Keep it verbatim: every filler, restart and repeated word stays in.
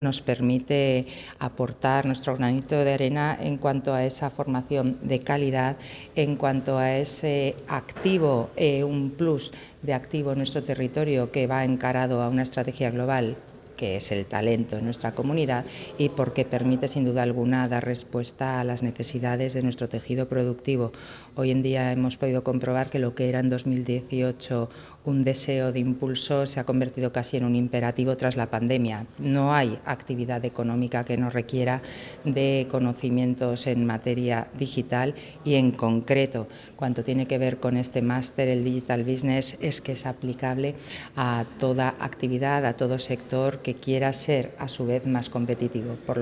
nos permite aportar nuestro granito de arena en cuanto a esa formación de calidad, en cuanto a ese activo, eh, un plus de activo en nuestro territorio que va encarado a una estrategia global, que es el talento en nuestra comunidad, y porque permite sin duda alguna dar respuesta a las necesidades de nuestro tejido productivo. Hoy en día hemos podido comprobar que lo que era en dos mil dieciocho un deseo de impulso se ha convertido casi en un imperativo tras la pandemia. No hay actividad económica que no requiera de conocimientos en materia digital y en concreto, cuanto tiene que ver con este máster, el Digital Business, es que es aplicable a toda actividad, a todo sector que quiera ser a su vez más competitivo. Por lo